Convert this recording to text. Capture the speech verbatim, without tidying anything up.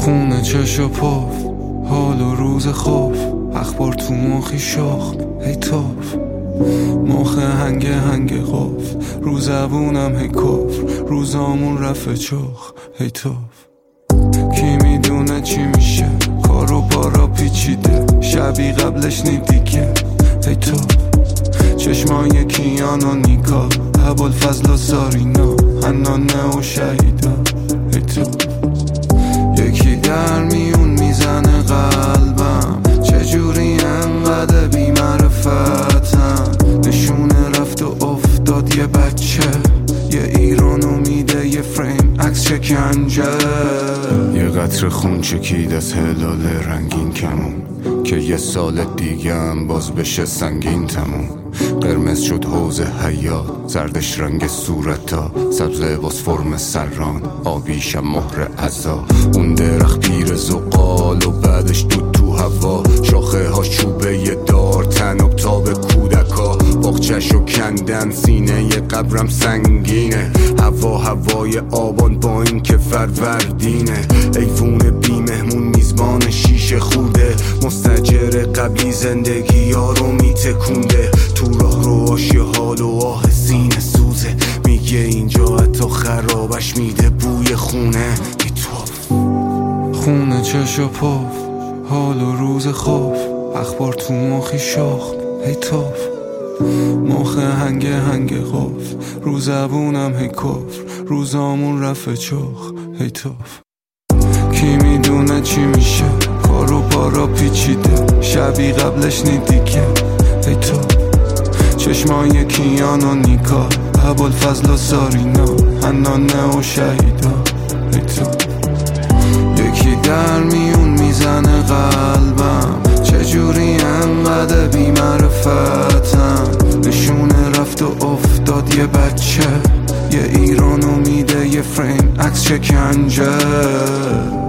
خونه چش و پف، حال و روز خوف، اخبار تو مخی شخم هی توف، مخ هنگ هنگ قف، رو زبونم هی کفر، روزامون رفع چخ هی توف. کی میدونه چی میشه، کار و بارا پیچیده، شبی قبلش نیدیگه هی توف. چشمای کیان و نیکا، ابوالفضل و سارینا، حنانه و شهیدا هی توف. یکی در میون میزنه قلبم، چجوری انقدر بی معرفتم، نشونه رفت و افتاد یه بچه، یه ایران امیده، یه فریم عکس شکنجه، یه قطر خون چکید از هلال رنگین کمون، که یه سال دیگه هم باز بشه سنگین تموم. قرمز شد حوض حیات، زردش رنگ صورتا، سبز باز فرم سران، آبیشم مهر عزا. اون درخت پیر زغال و بعدش دود تو هوا، شاخه ها چوبه یه دار، تناب تاب کودکا، باغچه‌شو کندن، سینه یه قبرم سنگینه، هوا هوای آبان با این که فروردینه. ایوون بی مهمون میزبان شیشه خورده، مستجر قبلی زندگی ها رو میتکونده، تو راه رو آشی حال و آه سینه سوزه، میگه اینجا حتی خرابش میده بوی خونه که توف. خونه چش و پف، حال و روز خوف، اخبار تو مخی شخم هی توف، مخ هنگ هنگ قف، رو زبونم هی کفر، روزامون رفع چخ هی توف. کی میدونه چی میشه، کار و بارا پیچیده، شبی قبلش نیدیگه هی توف. چشمای کیان و نیکا، ابوالفضل و سارینا، حنانه و شهیدا هی توف. یکی در میون میزنه قلبم، چجوری انقدر بی معرفتم، نشونه رفت و افتاد یه بچه، یه ایران امیده، یه فریم عکس شکنجه.